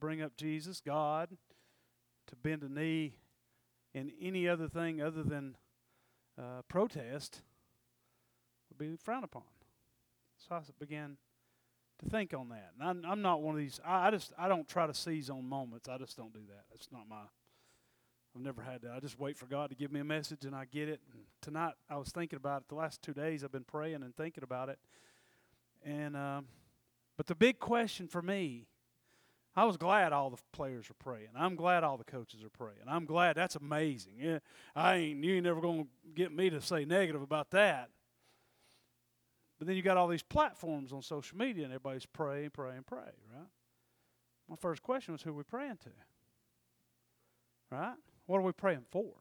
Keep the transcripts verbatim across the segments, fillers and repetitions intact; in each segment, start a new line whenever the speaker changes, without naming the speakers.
bring up Jesus, God, to bend a knee in any other thing other than uh, protest would be frowned upon. So I began to think on that. And I'm, I'm not one of these, I, I just, I don't try to seize on moments. I just don't do that. That's not my, I've never had that. I just wait for God to give me a message and I get it. And tonight I was thinking about it. The last two days I've been praying and thinking about it. And, um, but the big question for me, I was glad all the players were praying. I'm glad all the coaches are praying. I'm glad. That's amazing. Yeah, I ain't, you ain't never going to get me to say negative about that. But then you got all these platforms on social media, and everybody's pray, pray, and pray, right? My first question was, who are we praying to? Right? What are we praying for?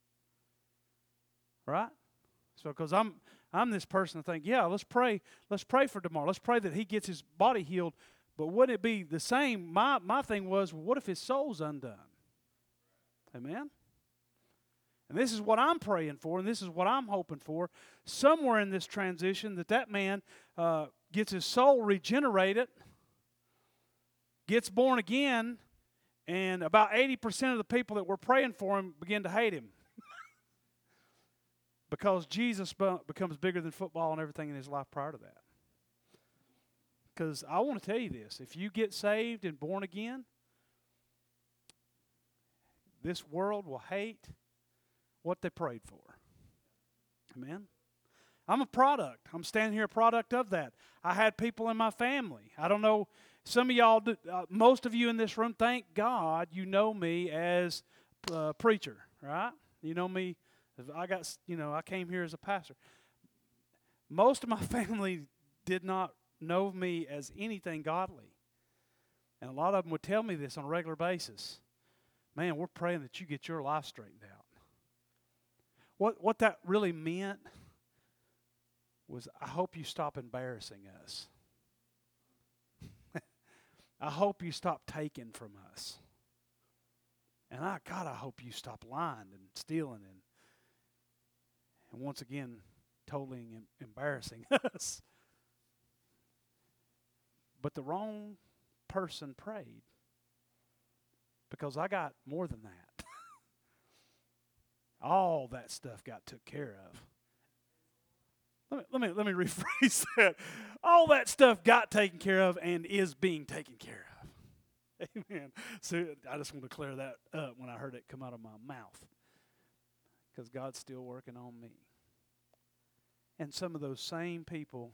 Right? So, because I'm I'm this person to think, yeah, let's pray, let's pray for tomorrow. Let's pray that he gets his body healed. But wouldn't it be the same? My my thing was, what if his soul's undone? Amen? And this is what I'm praying for, and this is what I'm hoping for. Somewhere in this transition that that man uh, gets his soul regenerated, gets born again, and about eighty percent of the people that were praying for him begin to hate him. Because Jesus becomes bigger than football and everything in his life prior to that. Because I want to tell you this. If you get saved and born again, this world will hate what they prayed for. Amen? I'm a product. I'm standing here a product of that. I had people in my family. I don't know, some of y'all, do, uh, most of you in this room, thank God you know me as a preacher, right? You know me, I got, you know, I came here as a pastor. Most of my family did not know me as anything godly. And a lot of them would tell me this on a regular basis. Man, we're praying that you get your life straightened out. What what that really meant was, I hope you stop embarrassing us. I hope you stop taking from us. And I, God, I hope you stop lying and stealing and, and once again, totally embarrassing us. But the wrong person prayed, because I got more than that. All that stuff got took care of. Let me, let me, let me rephrase that. All that stuff got taken care of and is being taken care of. Amen. So I just want to clear that up when I heard it come out of my mouth. Because God's still working on me. And some of those same people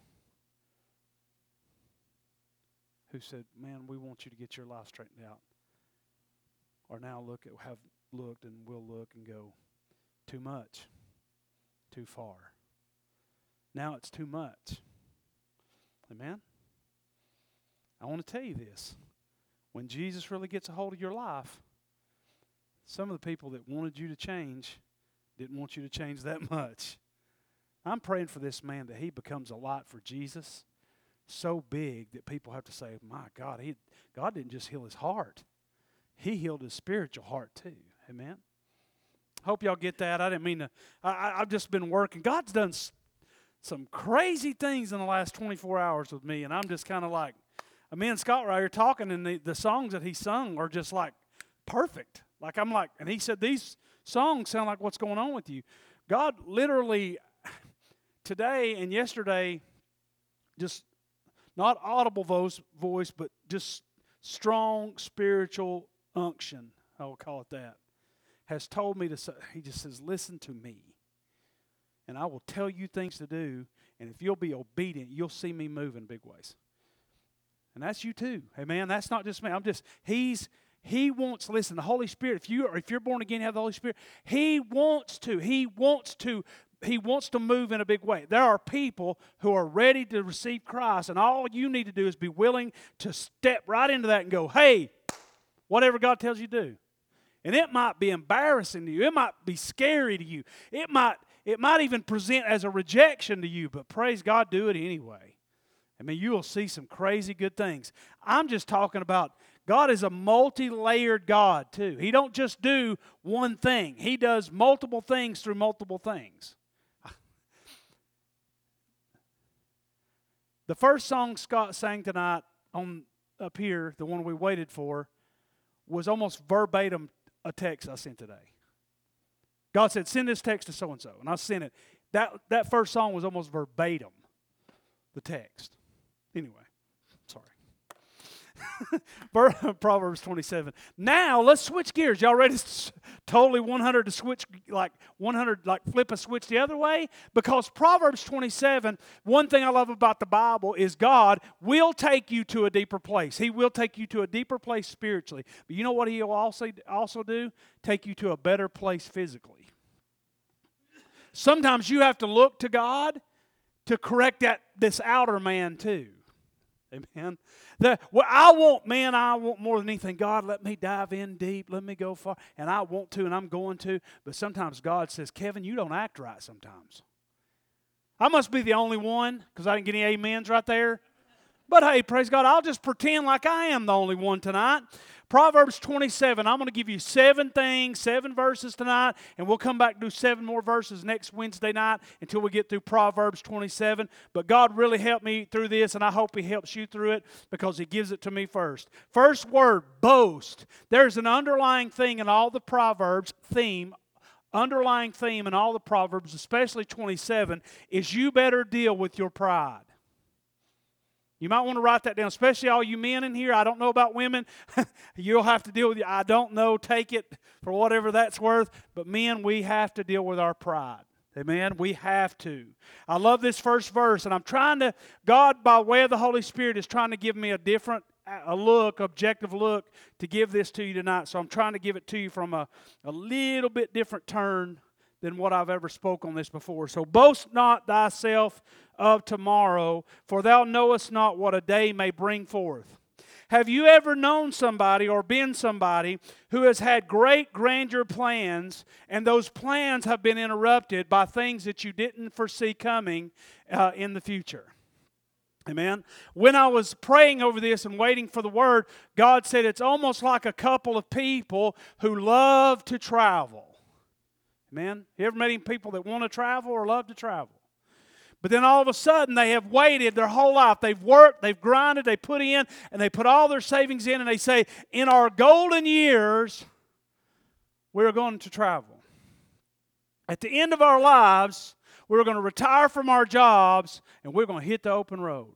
who said, man, we want you to get your life straightened out, are now look at, have looked and will look and go, too much, too far. Now it's too much. Amen? I want to tell you this. When Jesus really gets a hold of your life, some of the people that wanted you to change didn't want you to change that much. I'm praying for this man that he becomes a light for Jesus so big that people have to say, my God, he, God didn't just heal his heart. He healed his spiritual heart too. Amen? Hope y'all get that. I didn't mean to. I, I've just been working. God's done s- some crazy things in the last twenty-four hours with me, and I'm just kind of like, me and Scott right here talking, and the, the songs that he sung are just like perfect. Like I'm like, and he said, these songs sound like what's going on with you. God literally today and yesterday, just not audible voice, voice, but just strong spiritual unction, I will call it that, has told me to say, he just says, listen to me. And I will tell you things to do, and if you'll be obedient, you'll see me move in big ways. And that's you too. Amen. That's not just me. I'm just, he's, he wants, listen, the Holy Spirit, if you are, if you're born again, you have the Holy Spirit, he wants to, he wants to, he wants to move in a big way. There are people who are ready to receive Christ, and all you need to do is be willing to step right into that and go, hey, whatever God tells you to do. And it might be embarrassing to you. It might be scary to you. It might, it might even present as a rejection to you, but praise God, do it anyway. I mean, you will see some crazy good things. I'm just talking about God is a multi-layered God too. He don't just do one thing. He does multiple things through multiple things. The first song Scott sang tonight on up here, the one we waited for, was almost verbatim a text I sent today. God said, send this text to so-and-so. And I sent it. That, that first song was almost verbatim, the text. Anyway, sorry. Proverbs twenty-seven. Now, let's switch gears. Y'all ready to totally one hundred to switch, like one hundred, like flip a switch the other way? Because Proverbs twenty-seven, one thing I love about the Bible is God will take you to a deeper place. He will take you to a deeper place spiritually. But you know what He'll also, also do? Take you to a better place physically. Sometimes you have to look to God to correct that this outer man too. Amen. The, well, I want, man, I want more than anything. God, let me dive in deep. Let me go far. And I want to, and I'm going to. But sometimes God says, Kevin, you don't act right sometimes. I must be the only one because I didn't get any amens right there. But hey, praise God, I'll just pretend like I am the only one tonight. Proverbs twenty-seven, I'm going to give you seven things, seven verses tonight, and we'll come back and do seven more verses next Wednesday night until we get through Proverbs twenty-seven. But God really helped me through this, and I hope He helps you through it because He gives it to me first. First word, boast. There's an underlying thing in all the Proverbs, theme, underlying theme in all the Proverbs, especially twenty-seven, is you better deal with your pride. You might want to write that down, especially all you men in here. I don't know about women. You'll have to deal with it. I don't know. Take it for whatever that's worth. But men, we have to deal with our pride. Amen? We have to. I love this first verse, and I'm trying to, God, by way of the Holy Spirit, is trying to give me a different a look, objective look, to give this to you tonight. So I'm trying to give it to you from a, a little bit different turn than what I've ever spoke on this before. So boast not thyself of tomorrow, for thou knowest not what a day may bring forth. Have you ever known somebody or been somebody who has had great grandeur plans, and those plans have been interrupted by things that you didn't foresee coming uh, in the future? Amen. When I was praying over this and waiting for the word, God said it's almost like a couple of people who love to travel. Amen. You ever met any people that want to travel or love to travel? But then all of a sudden they have waited their whole life. They've worked, they've grinded, they put in, and they put all their savings in, and they say, in our golden years, we're going to travel. At the end of our lives, we're going to retire from our jobs, and we're going to hit the open road.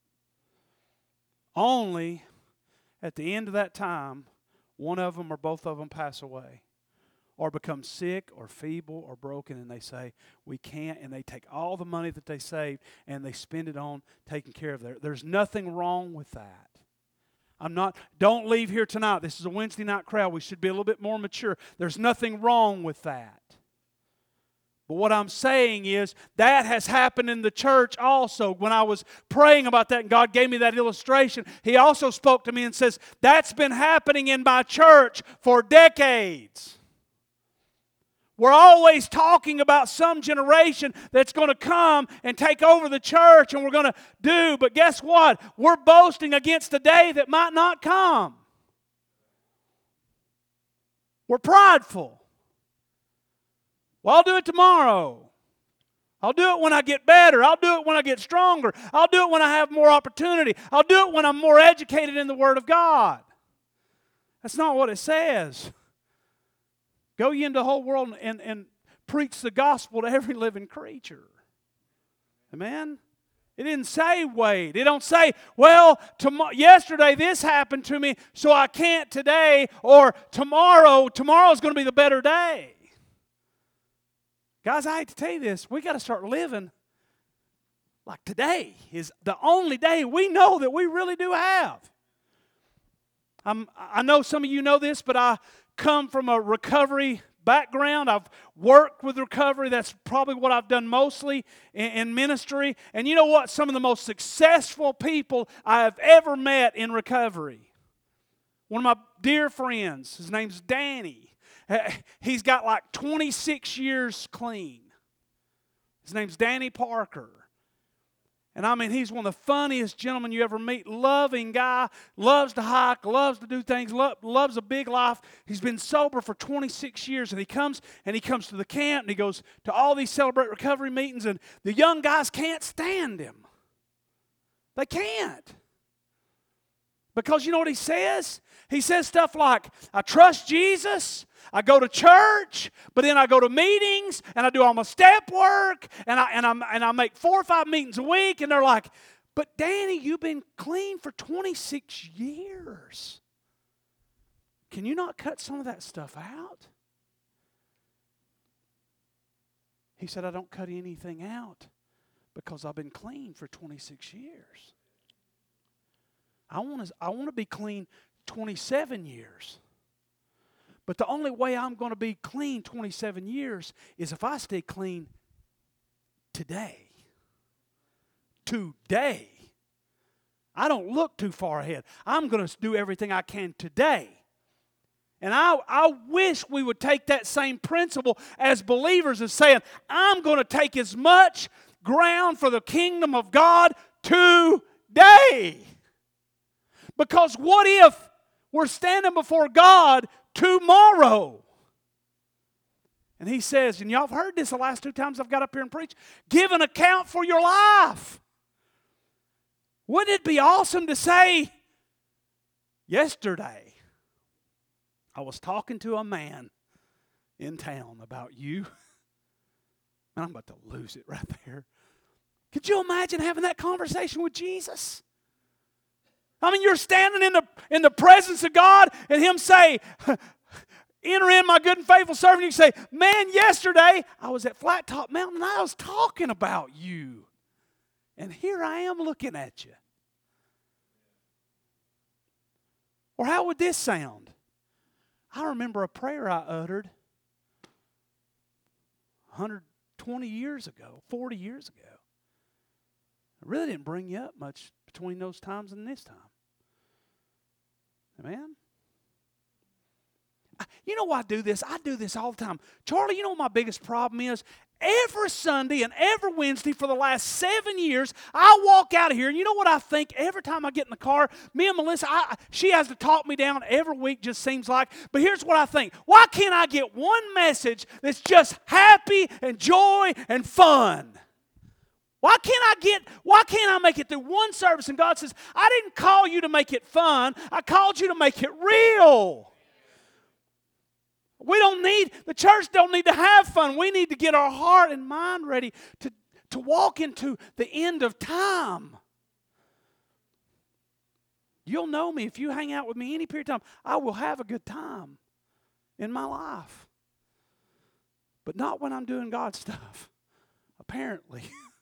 Only at the end of that time, one of them or both of them pass away, or become sick or feeble or broken, and they say, we can't, and they take all the money that they saved and they spend it on taking care of their. There's nothing wrong with that. I'm not, don't leave here tonight. This is a Wednesday night crowd. We should be a little bit more mature. There's nothing wrong with that. But what I'm saying is that has happened in the church also. When I was praying about that and God gave me that illustration, He also spoke to me and says, that's been happening in my church for decades. We're always talking about some generation that's going to come and take over the church, and we're going to do. But guess what? We're boasting against a day that might not come. We're prideful. Well, I'll do it tomorrow. I'll do it when I get better. I'll do it when I get stronger. I'll do it when I have more opportunity. I'll do it when I'm more educated in the Word of God. That's not what it says. Go ye into the whole world and, and preach the gospel to every living creature. Amen? It didn't say wait. It don't say, well, tom- yesterday this happened to me, so I can't today, or tomorrow, tomorrow's going to be the better day. Guys, I hate to tell you this. We got to start living like today is the only day we know that we really do have. I'm, I know some of you know this, but I come from a recovery background. I've worked with recovery. That's probably what I've done mostly in, in ministry. And you know what? Some of the most successful people I have ever met in recovery. One of my dear friends, his name's Danny. He's got like twenty-six years clean. His name's Danny Parker. And I mean, he's one of the funniest gentlemen you ever meet. Loving guy, loves to hike, loves to do things, lo- loves a big life. He's been sober for twenty-six years, and he comes and he comes to the camp, and he goes to all these Celebrate Recovery meetings, and the young guys can't stand him. They can't. Because you know what he says? He says stuff like, I trust Jesus, I go to church, but then I go to meetings, and I do all my step work, and I, and I, and I make four or five meetings a week, and they're like, but Danny, you've been clean for twenty-six years. Can you not cut some of that stuff out? He said, I don't cut anything out because I've been clean for twenty-six years. I want to, I want to be clean twenty-seven years. But the only way I'm going to be clean twenty-seven years is if I stay clean today. Today. I don't look too far ahead. I'm going to do everything I can today. And I, I wish we would take that same principle as believers as saying, I'm going to take as much ground for the kingdom of God today. Because what if we're standing before God tomorrow? And he says, and y'all have heard this the last two times I've got up here and preached, give an account for your life. Wouldn't it be awesome to say, yesterday I was talking to a man in town about you. And I'm about to lose it right there. Could you imagine having that conversation with Jesus? I mean, you're standing in the, in the presence of God and Him say, enter in, my good and faithful servant. You say, man, yesterday I was at Flat Top Mountain and I was talking about you. And here I am looking at you. Or how would this sound? I remember a prayer I uttered one hundred twenty years ago, forty years ago. I really didn't bring you up much between those times and this time. Amen? I, you know why I do this? I do this all the time. Charlie, you know what my biggest problem is? Every Sunday and every Wednesday for the last seven years, I walk out of here, and you know what I think every time I get in the car? Me and Melissa, I, she has to talk me down every week, just seems like. But here's what I think. Why can't I get one message that's just happy and joy and fun? Why can't I get, why can't I make it through one service? And God says, I didn't call you to make it fun. I called you to make it real. We don't need, the church don't need to have fun. We need to get our heart and mind ready to, to walk into the end of time. You'll know me. If you hang out with me any period of time, I will have a good time in my life. But not when I'm doing God's stuff, apparently.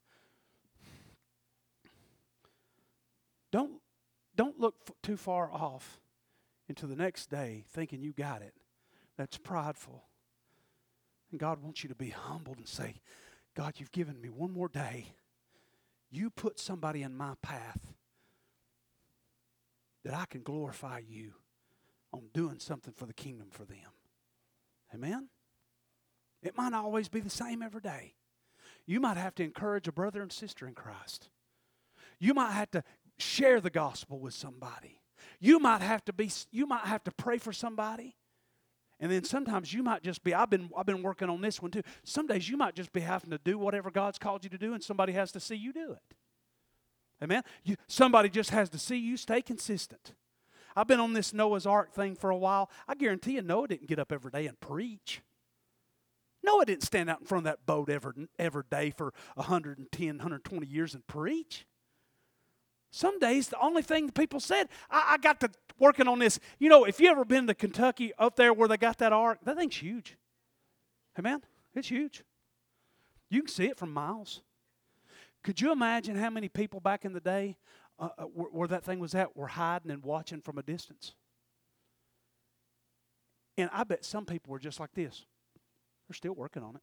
Don't, don't look f- too far off into the next day thinking you got it. That's prideful. And God wants you to be humbled and say, God, you've given me one more day. You put somebody in my path that I can glorify you on doing something for the kingdom for them. Amen? It might not always be the same every day. You might have to encourage a brother and sister in Christ. You might have to share the gospel with somebody. You might have to be, you might have to pray for somebody. And then sometimes you might just be, I've been I've been working on this one too. Some days you might just be having to do whatever God's called you to do, and somebody has to see you do it. Amen? You, somebody just has to see you stay consistent. I've been on this Noah's Ark thing for a while. I guarantee you Noah didn't get up every day and preach. Noah didn't stand out in front of that boat every, every day for one hundred ten, one hundred twenty years and preach. Some days, the only thing the people said, I, I got to working on this. You know, if you ever been to Kentucky up there where they got that ark, that thing's huge. Amen? It's huge. You can see it from miles. Could you imagine how many people back in the day uh, where, where that thing was at were hiding and watching from a distance? And I bet some people were just like this. They're still working on it.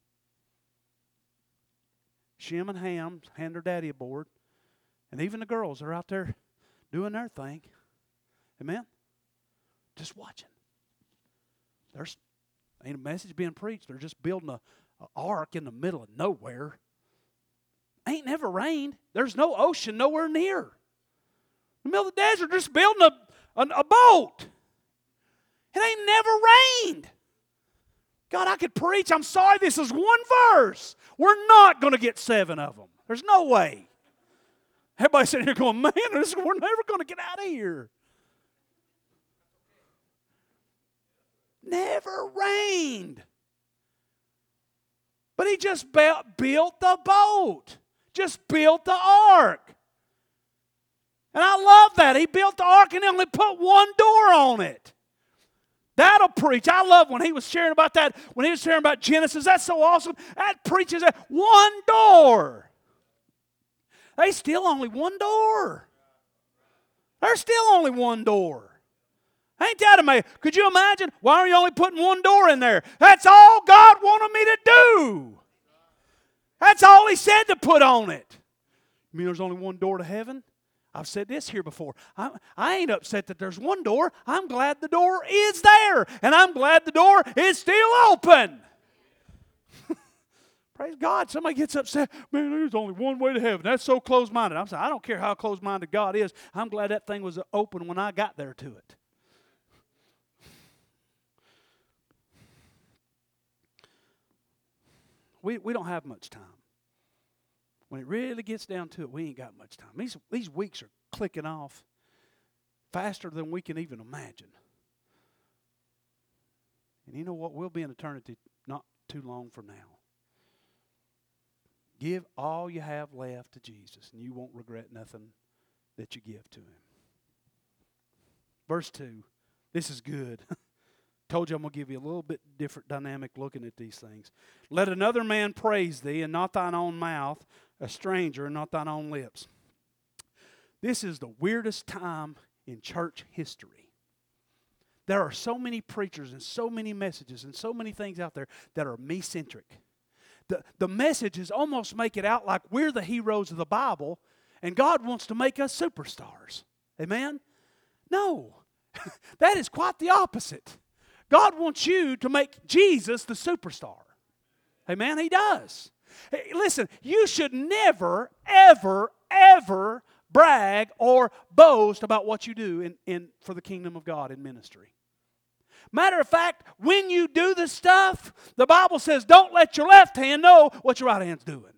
Shem and Ham hand their daddy aboard. And even the girls are out there doing their thing. Amen? Just watching. There's ain't a message being preached. They're just building a, a ark in the middle of nowhere. Ain't never rained. There's no ocean nowhere near. In the middle of the desert, just building a, a, a boat. It ain't never rained. God, I could preach. I'm sorry, this is one verse. We're not going to get seven of them. There's no way. Everybody's sitting here going, man, this, we're never going to get out of here. never rained. But he just built, built the boat. Just built the ark. And I love that. He built the ark and only put one door on it. That'll preach. I love when he was sharing about that, when he was sharing about Genesis. That's so awesome. That preaches that one door. There's still only one door. There's still only one door. Ain't that amazing? Could you imagine? Why are you only putting one door in there? That's all God wanted me to do. That's all He said to put on it. You mean there's only one door to heaven? I've said this here before. I, I ain't upset that there's one door. I'm glad the door is there. And I'm glad the door is still open. Praise God. Somebody gets upset. Man, there's only one way to heaven. That's so close-minded. I'm saying, I don't care how close-minded God is. I'm glad that thing was open when I got there to it. We, we don't have much time. When it really gets down to it, we ain't got much time. These, these weeks are clicking off faster than we can even imagine. And you know what? We'll be in eternity not too long from now. Give all you have left to Jesus, and you won't regret nothing that you give to Him. Verse two. This is good. Told you I'm going to give you a little bit different dynamic looking at these things. Let another man praise thee, and not thine own mouth, a stranger, and not thine own lips. This is the weirdest time in church history. There are so many preachers and so many messages and so many things out there that are me-centric. The, the messages almost make it out like we're the heroes of the Bible, and God wants to make us superstars. Amen? No. That is quite the opposite. God wants you to make Jesus the superstar. Amen? He does. Hey, listen, you should never, ever, ever brag or boast about what you do in, in, for the kingdom of God in ministry. Matter of fact, when you do this stuff, the Bible says don't let your left hand know what your right hand's doing.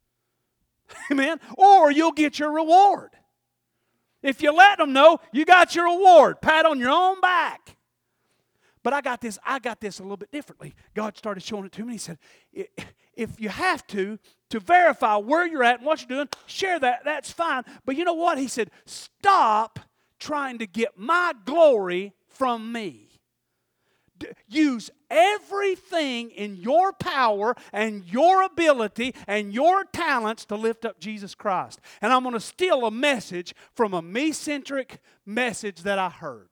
Amen? Or you'll get your reward. If you let them know, you got your reward. Pat on your own back. But I got this, I got this a little bit differently. God started showing it to me. He said, if you have to, to verify where you're at and what you're doing, share that. That's fine. But you know what? He said, stop trying to get my glory from me. D- use everything in your power and your ability and your talents to lift up Jesus Christ. And I'm going to steal a message from a me-centric message that I heard.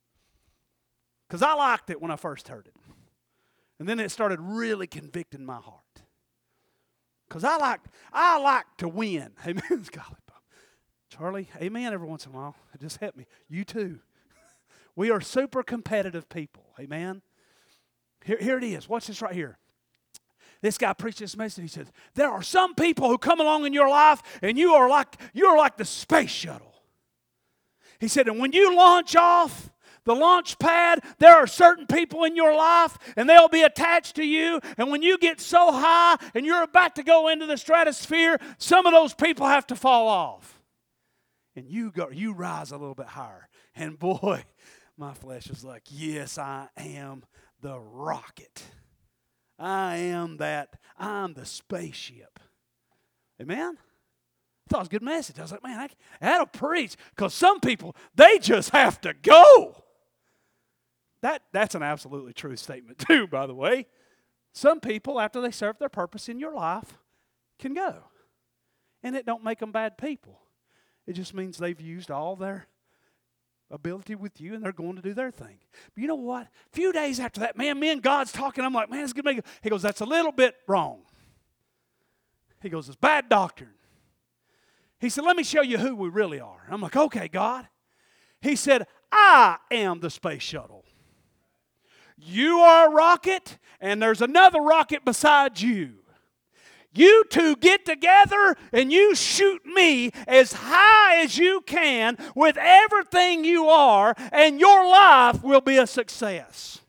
Because I liked it when I first heard it. And then it started really convicting my heart. Because I like I like to win. Amen. Charlie, amen every once in a while. It just helped me. You too. We are super competitive people. Amen. Here, here it is. Watch this right here. This guy preached this message. He said, there are some people who come along in your life and you are like, you are like the space shuttle. He said, and when you launch off the launch pad, there are certain people in your life and they'll be attached to you. And when you get so high and you're about to go into the stratosphere, some of those people have to fall off. And you go, you rise a little bit higher. And boy, my flesh is like, yes, I am the rocket. I am that. I'm the spaceship. Amen? I thought it was a good message. I was like, man, I, that'll preach. Because some people, they just have to go. That, that's an absolutely true statement too, by the way. Some people, after they serve their purpose in your life, can go. And it don't make them bad people. It just means they've used all their ability with you and they're going to do their thing. But you know what? A few days after that, man, me and God's talking. I'm like, man, it's going to make it. He goes, that's a little bit wrong. He goes, it's bad doctrine. He said, let me show you who we really are. I'm like, okay, God. He said, I am the space shuttle. You are a rocket, and there's another rocket beside you. You two get together, and you shoot me as high as you can with everything you are, and your life will be a success.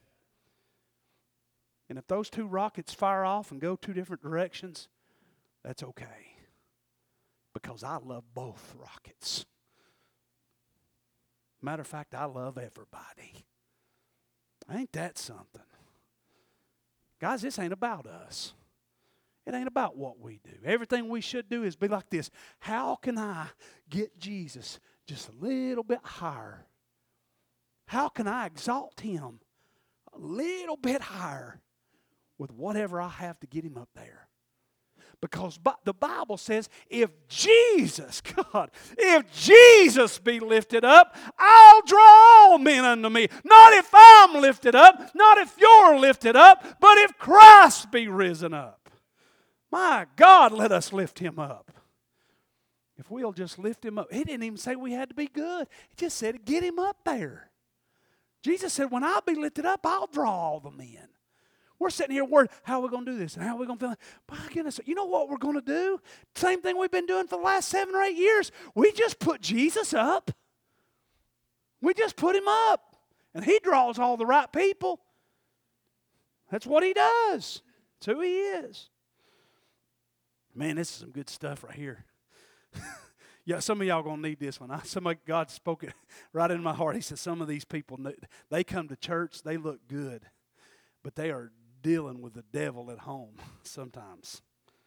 And if those two rockets fire off and go two different directions, that's okay. Because I love both rockets. Matter of fact, I love everybody. Ain't that something? Guys, this ain't about us. It ain't about what we do. Everything we should do is be like this. How can I get Jesus just a little bit higher? How can I exalt him a little bit higher with whatever I have to get him up there? Because the Bible says, if Jesus, God, if Jesus be lifted up, I'll draw all men unto me. Not if I'm lifted up, not if you're lifted up, but if Christ be risen up. My God, let us lift him up. If we'll just lift him up. He didn't even say we had to be good. He just said, get him up there. Jesus said, when I'll be lifted up, I'll draw all the men. We're sitting here worried, how are we going to do this? And how are we going to feel? My goodness, you know what we're going to do? Same thing we've been doing for the last seven or eight years. We just put Jesus up. We just put him up. And he draws all the right people. That's what he does. That's who he is. Man, this is some good stuff right here. Yeah, some of y'all are going to need this one. I, somebody, God spoke it right in my heart. He said, some of these people, they come to church, they look good, but they are dealing with the devil at home sometimes.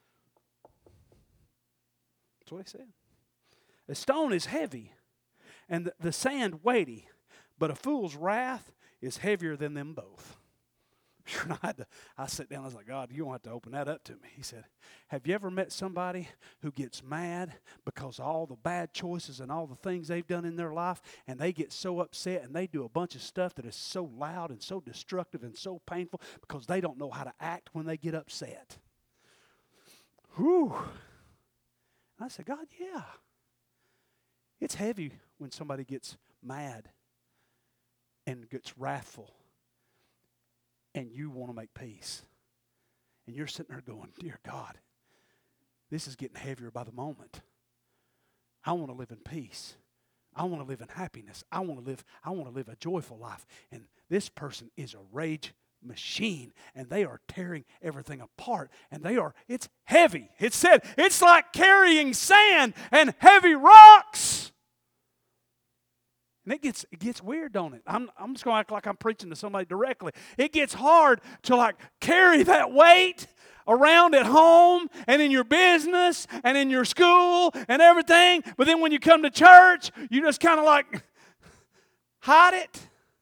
That's what he said. A stone is heavy, and the, the sand weighty, but a fool's wrath is heavier than them both. And I, had to, I sat down, I was like, God, you don't have to open that up to me. He said, have you ever met somebody who gets mad because of all the bad choices and all the things they've done in their life, and they get so upset and they do a bunch of stuff that is so loud and so destructive and so painful because they don't know how to act when they get upset? Whew. I said, God, yeah. It's heavy when somebody gets mad and gets wrathful. And you want to make peace. And you're sitting there going, dear God, this is getting heavier by the moment. I want to live in peace. I want to live in happiness. I want to live, I want to live a joyful life. And this person is a rage machine. And they are tearing everything apart. And they are, it's heavy. It said, it's like carrying sand and heavy rocks. And it gets it gets weird, don't it? I'm I'm just going to act like I'm preaching to somebody directly. It gets hard to like carry that weight around at home and in your business and in your school and everything. But then when you come to church, you just kind of like hide it.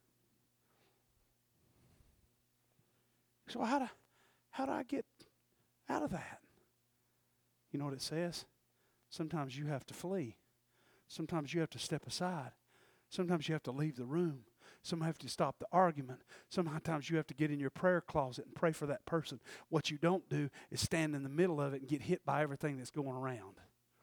So how do how do I get out of that? You know what it says? Sometimes you have to flee. Sometimes you have to step aside. Sometimes you have to leave the room. Sometimes you have to stop the argument. Sometimes you have to get in your prayer closet and pray for that person. What you don't do is stand in the middle of it and get hit by everything that's going around.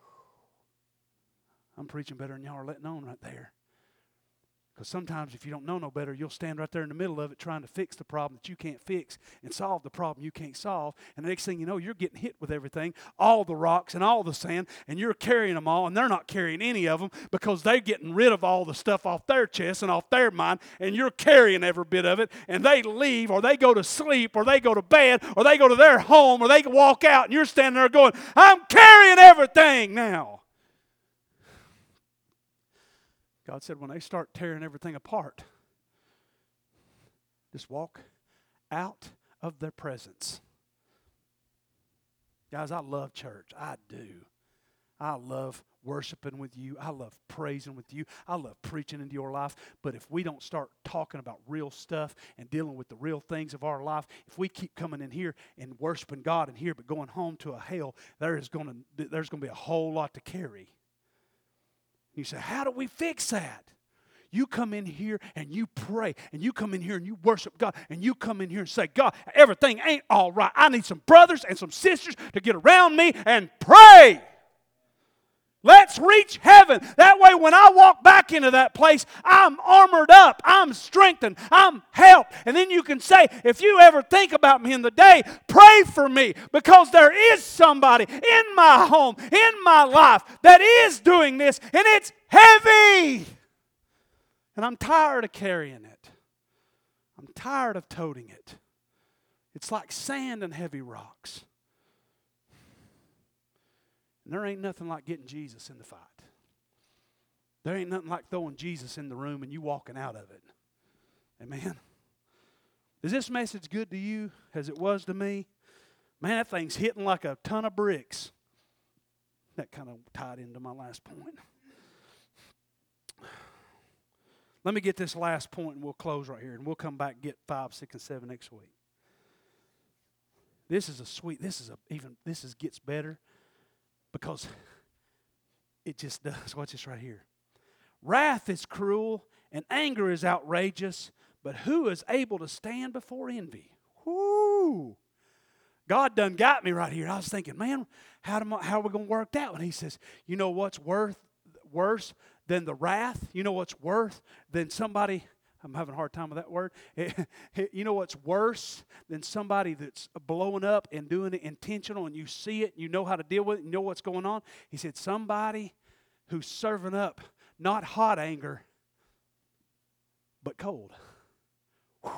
I'm preaching better than y'all are letting on right there. Because sometimes if you don't know no better, you'll stand right there in the middle of it trying to fix the problem that you can't fix and solve the problem you can't solve. And the next thing you know, you're getting hit with everything, all the rocks and all the sand, and you're carrying them all, and they're not carrying any of them because they're getting rid of all the stuff off their chest and off their mind, and you're carrying every bit of it, and they leave, or they go to sleep, or they go to bed, or they go to their home, or they walk out, and you're standing there going, I'm carrying everything now. God said when they start tearing everything apart, just walk out of their presence. Guys, I love church. I do. I love worshiping with you. I love praising with you. I love preaching into your life. But if we don't start talking about real stuff and dealing with the real things of our life, if we keep coming in here and worshiping God in here but going home to a hell, there is going to there's going to be a whole lot to carry. You say, how do we fix that? You come in here and you pray, and you come in here and you worship God, and you come in here and say, God, everything ain't all right. I need some brothers and some sisters to get around me and pray. Let's reach heaven. That way when I walk back into that place, I'm armored up. I'm strengthened. I'm helped. And then you can say, if you ever think about me in the day, pray for me, because there is somebody in my home, in my life, that is doing this, and it's heavy. And I'm tired of carrying it. I'm tired of toting it. It's like sand and heavy rocks. And there ain't nothing like getting Jesus in the fight. There ain't nothing like throwing Jesus in the room and you walking out of it. Amen? Is this message good to you as it was to me? Man, that thing's hitting like a ton of bricks. That kind of tied into my last point. Let me get this last point and we'll close right here. And we'll come back and get five, six, and seven next week. This is a sweet, this is a even, this is gets better because it just does. Watch this right here. Wrath is cruel and anger is outrageous, but who is able to stand before envy? Whoo! God done got me right here. I was thinking, man, how, do I, how are we going to work that one? He says, you know what's worth worse than the wrath? You know what's worth than somebody, I'm having a hard time with that word. You know what's worse than somebody that's blowing up and doing it intentional and you see it, and you know how to deal with it, you know what's going on? He said, somebody who's serving up not hot anger, but cold. Whew.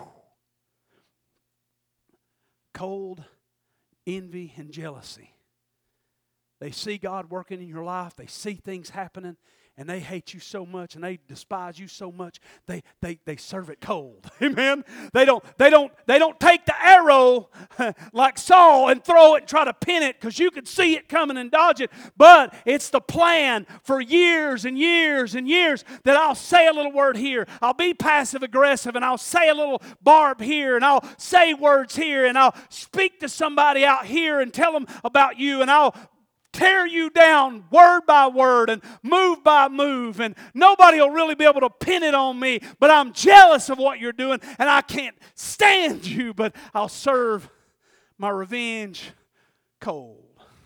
Cold envy and jealousy. They see God working in your life. They see things happening, and they hate you so much, and they despise you so much. They they they serve it cold. Amen. They don't they don't they don't take the arrow like Saul and throw it and try to pin it because you can see it coming and dodge it. But it's the plan for years and years and years that I'll say a little word here. I'll be passive aggressive, and I'll say a little barb here, and I'll say words here, and I'll speak to somebody out here and tell them about you, and I'll tear you down word by word and move by move, and nobody will really be able to pin it on me, but I'm jealous of what you're doing, and I can't stand you, but I'll serve my revenge cold.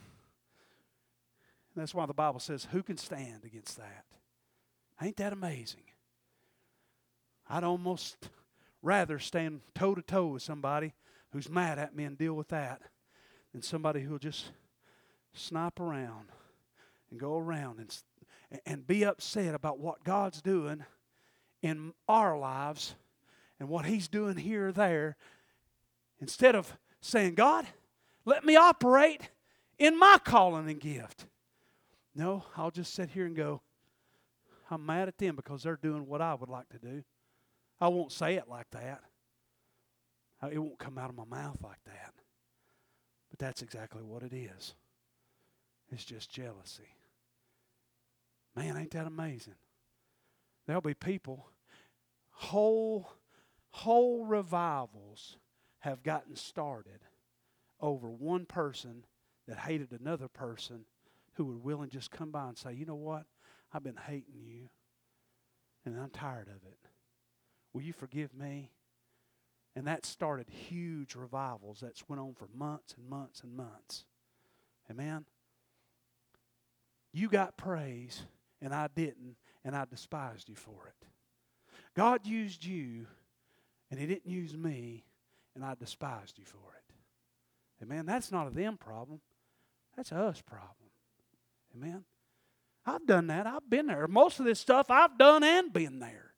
And that's why the Bible says, who can stand against that? Ain't that amazing? I'd almost rather stand toe-to-toe with somebody who's mad at me and deal with that than somebody who'll just snipe around and go around and, and be upset about what God's doing in our lives and what He's doing here or there, instead of saying, God, let me operate in my calling and gift. No, I'll just sit here and go, I'm mad at them because they're doing what I would like to do. I won't say it like that. It won't come out of my mouth like that. But that's exactly what it is. It's just jealousy. Man, ain't that amazing? There'll be people, whole, whole revivals have gotten started over one person that hated another person who would willing just come by and say, you know what? I've been hating you, and I'm tired of it. Will you forgive me? And that started huge revivals that's went on for months and months and months. Amen? You got praise, and I didn't, and I despised you for it. God used you, and He didn't use me, and I despised you for it. Amen? That's not a them problem. That's a us problem. Amen? I've done that. I've been there. Most of this stuff I've done and been there.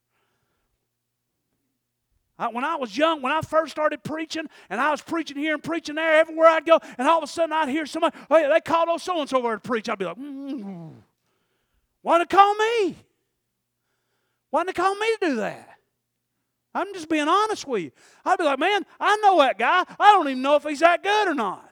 I, when I was young, when I first started preaching, and I was preaching here and preaching there, everywhere I'd go, and all of a sudden I'd hear somebody, hey, they called old so-and-so over to preach. I'd be like, mm, why did they call me? Why did they call me to do that? I'm just being honest with you. I'd be like, man, I know that guy. I don't even know if he's that good or not.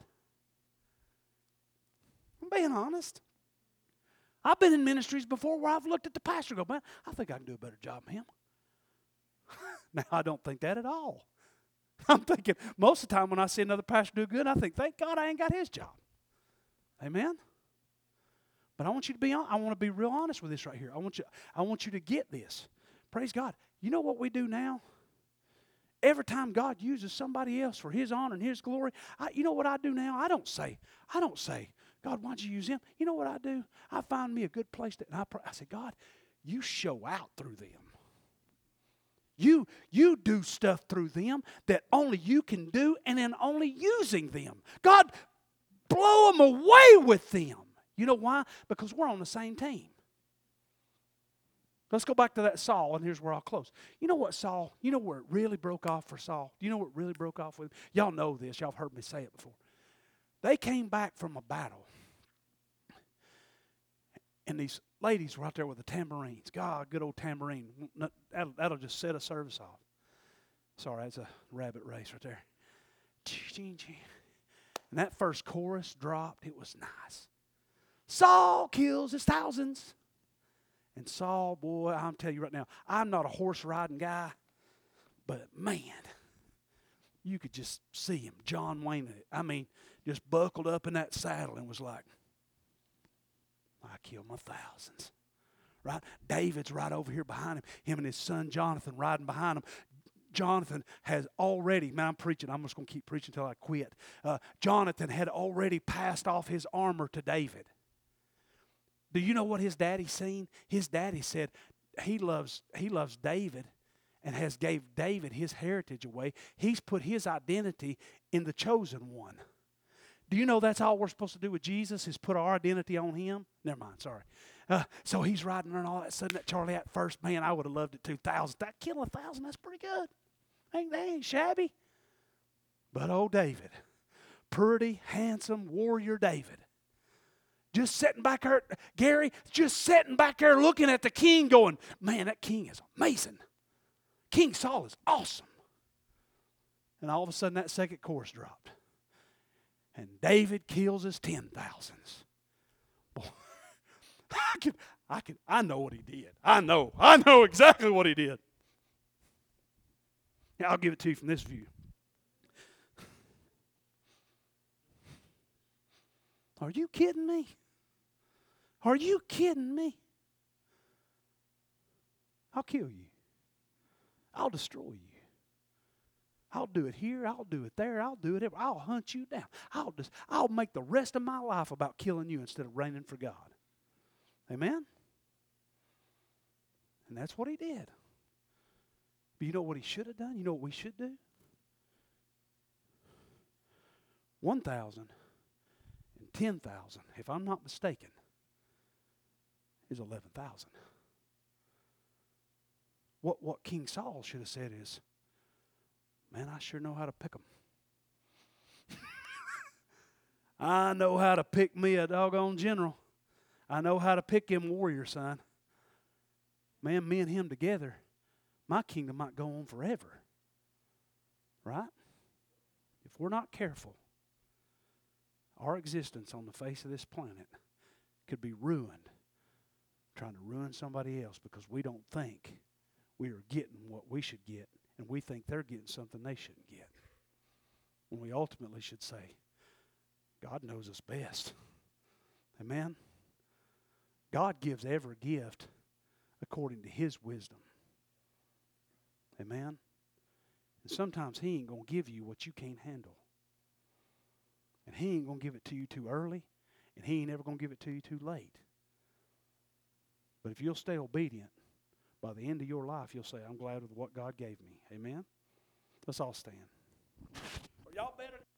I'm being honest. I've been in ministries before where I've looked at the pastor and go, man, I think I can do a better job than him. Now, I don't think that at all. I'm thinking, most of the time when I see another pastor do good, I think, thank God I ain't got his job. Amen? But I want you to be on, I want to be real honest with this right here. I want you, I want you to get this. Praise God. You know what we do now? Every time God uses somebody else for His honor and His glory, I, you know what I do now? I don't say, I don't say, God, why'd you use him? You know what I do? I find me a good place to, and I pray, I say, God, you show out through them. You, you do stuff through them that only you can do, and then only using them. God, blow them away with them. You know why? Because we're on the same team. Let's go back to that Saul, and here's where I'll close. You know what Saul, you know where it really broke off for Saul? Do you know where it really broke off with him? Y'all know this. Y'all have heard me say it before. They came back from a battle. And these ladies were out there with the tambourines. God, good old tambourine. That'll, that'll just set a service off. Sorry, that's a rabbit race right there. And that first chorus dropped. It was nice. Saul kills his thousands. And Saul, boy, I'm telling you right now, I'm not a horse riding guy, but man, you could just see him, John Wayne. I mean, just buckled up in that saddle and was like, I killed my thousands. Right? David's right over here behind him. Him and his son Jonathan riding behind him. Jonathan has already, man, I'm preaching. I'm just going to keep preaching until I quit. Uh, Jonathan had already passed off his armor to David. Do you know what his daddy seen? His daddy said he loves, he loves David and has gave David his heritage away. He's put his identity in the chosen one. Do you know that's all we're supposed to do with Jesus is put our identity on him? Never mind, sorry. Uh, so he's riding and all that. Sudden that Charlie at first, man, I would have loved it two thousand. That killing a thousand, that's pretty good. Ain't they ain't shabby. But old David, pretty handsome warrior David, just sitting back there, Gary, just sitting back there looking at the king going, man, that king is amazing. King Saul is awesome. And all of a sudden that second chorus dropped. And David kills his ten thousands. Boy, I can, I can, I know what he did. I know. I know exactly what he did. Now, I'll give it to you from this view. Are you kidding me? Are you kidding me? I'll kill you. I'll destroy you. I'll do it here. I'll do it there. I'll do it everywhere. I'll hunt you down. I'll just, I'll make the rest of my life about killing you instead of reigning for God. Amen? And that's what he did. But you know what he should have done? You know what we should do? One thousand and ten thousand, if I'm not mistaken, is eleven thousand. What, what King Saul should have said is, man, I sure know how to pick them. I know how to pick me a doggone general. I know how to pick him warrior, son. Man, me and him together, my kingdom might go on forever. Right? If we're not careful, our existence on the face of this planet could be ruined trying to ruin somebody else because we don't think we are getting what we should get, and we think they're getting something they shouldn't get. When we ultimately should say, God knows us best. Amen? God gives every gift according to his wisdom. Amen? And sometimes he ain't going to give you what you can't handle. And he ain't going to give it to you too early, and he ain't ever going to give it to you too late. But if you'll stay obedient, by the end of your life, you'll say, I'm glad with what God gave me. Amen? Let's all stand. Y'all better